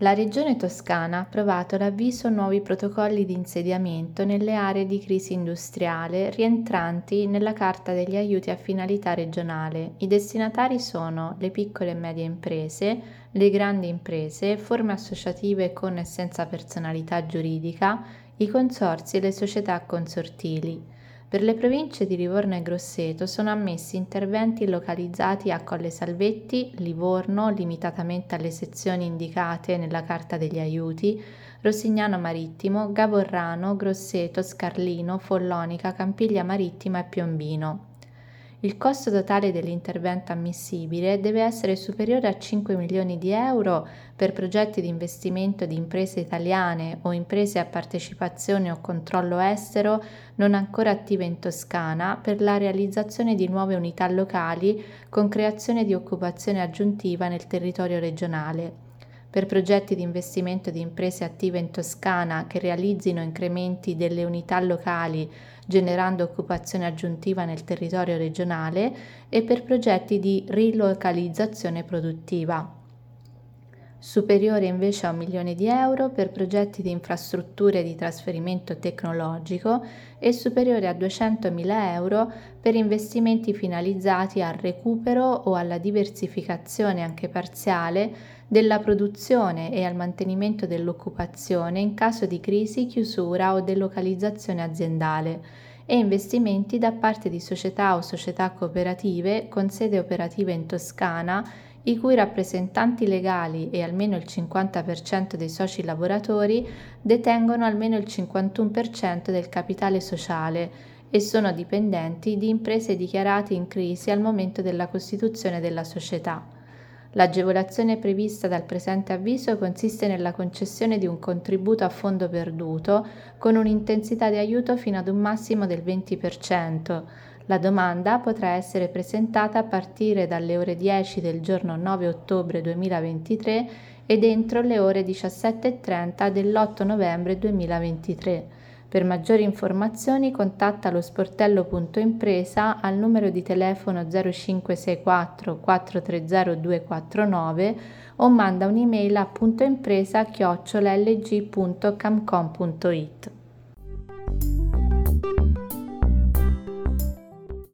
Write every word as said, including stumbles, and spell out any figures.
La Regione Toscana ha approvato l'avviso Nuovi protocolli di insediamento nelle aree di crisi industriale rientranti nella Carta degli aiuti a finalità regionale. I destinatari sono le piccole e medie imprese, le grandi imprese, forme associative con e senza personalità giuridica, i consorzi e le società consortili. Per le province di Livorno e Grosseto sono ammessi interventi localizzati a Colle Salvetti, Livorno, limitatamente alle sezioni indicate nella Carta degli aiuti, Rosignano Marittimo, Gavorrano, Grosseto, Scarlino, Follonica, Campiglia Marittima e Piombino. Il costo totale dell'intervento ammissibile deve essere superiore a cinque milioni di euro per progetti di investimento di imprese italiane o imprese a partecipazione o controllo estero non ancora attive in Toscana per la realizzazione di nuove unità locali con creazione di occupazione aggiuntiva nel territorio regionale. Per progetti di investimento di imprese attive in Toscana che realizzino incrementi delle unità locali generando occupazione aggiuntiva nel territorio regionale e per progetti di rilocalizzazione produttiva. Superiore invece a un milione di euro per progetti di infrastrutture di trasferimento tecnologico e superiore a duecentomila euro per investimenti finalizzati al recupero o alla diversificazione anche parziale della produzione e al mantenimento dell'occupazione in caso di crisi, chiusura o delocalizzazione aziendale e investimenti da parte di società o società cooperative con sede operativa in Toscana i cui rappresentanti legali e almeno il cinquanta per cento dei soci lavoratori detengono almeno il cinquantuno per cento del capitale sociale e sono dipendenti di imprese dichiarate in crisi al momento della costituzione della società. L'agevolazione prevista dal presente avviso consiste nella concessione di un contributo a fondo perduto con un'intensità di aiuto fino ad un massimo del venti per cento. La domanda potrà essere presentata a partire dalle ore dieci del giorno nove ottobre duemilaventitré ed entro le ore diciassette e trenta dell'otto novembre duemilaventitré. Per maggiori informazioni contatta lo sportello punto impresa al numero di telefono zero cinque sei quattro quattro tre zero due quattro nove o manda un'email a puntoimpresa chiocciola l g punto camcom punto it.